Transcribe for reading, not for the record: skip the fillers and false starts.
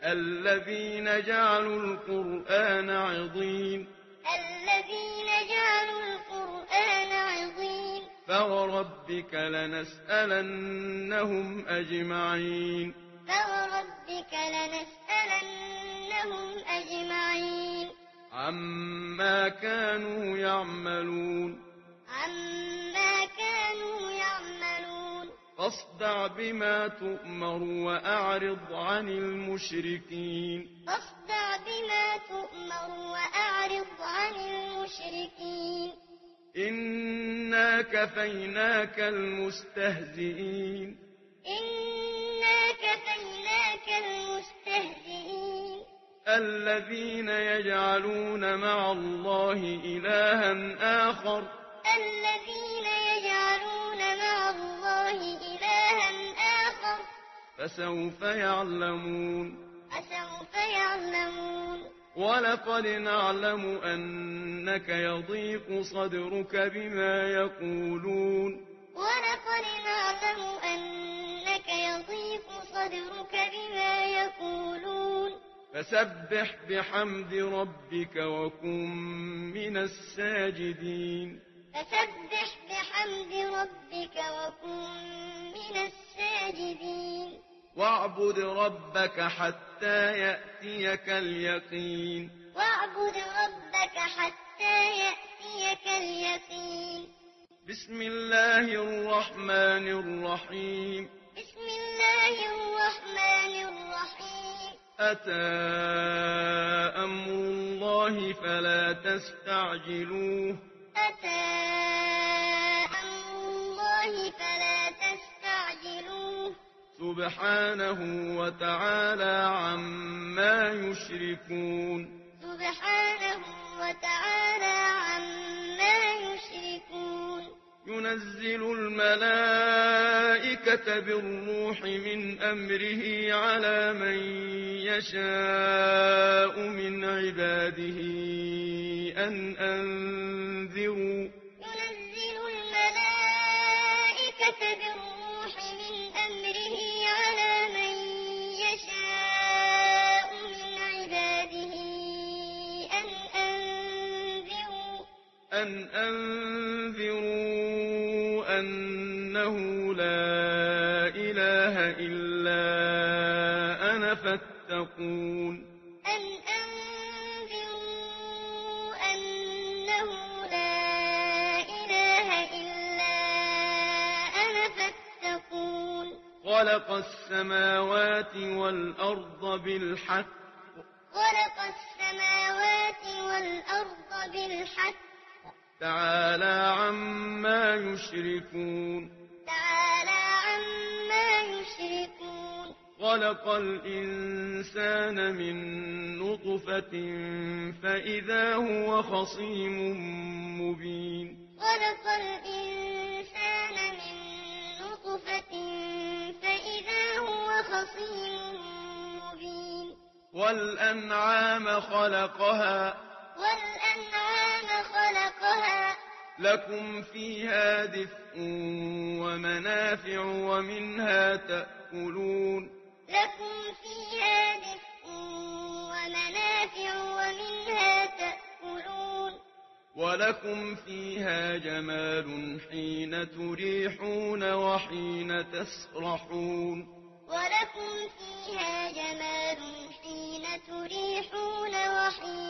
الذين جعلوا القرآن عضين الذين جعلوا القرآن عضين فوربك لنسألنهم أجمعين فوربك لنسألنهم أجمعين عما كانوا يعملون فاصدع بما تؤمر وأعرض عن المشركين إنا كفيناك المستهزئين الذين يجعلون مع الله إلها آخر فسوف يعلمون ولقد نعلم أنك يضيق صدرك بما يقولون فسبح بحمد ربك وكن من الساجدين واعبد ربك حتى يأتيك اليقين بسم الله الرحمن الرحيم أتى أمر الله فلا تستعجلوه سبحانه وتعالى عما يشركون ينزل الملائكة بالروح من أمره على من يشاء من عباده أن أنذروا أنه لا إله إلا أنا فاتقون خلق السماوات والأرض بالحق تعالى عما يشركون خلق الإنسان من نطفة فإذا هو خصيم مبين والأنعام خلقها لكم فيها دفء ومنافع ومنها تأكلون ولكم فيها جمال حين تريحون وحين تسرحون ولكم فيها جمال حين تريحون وحين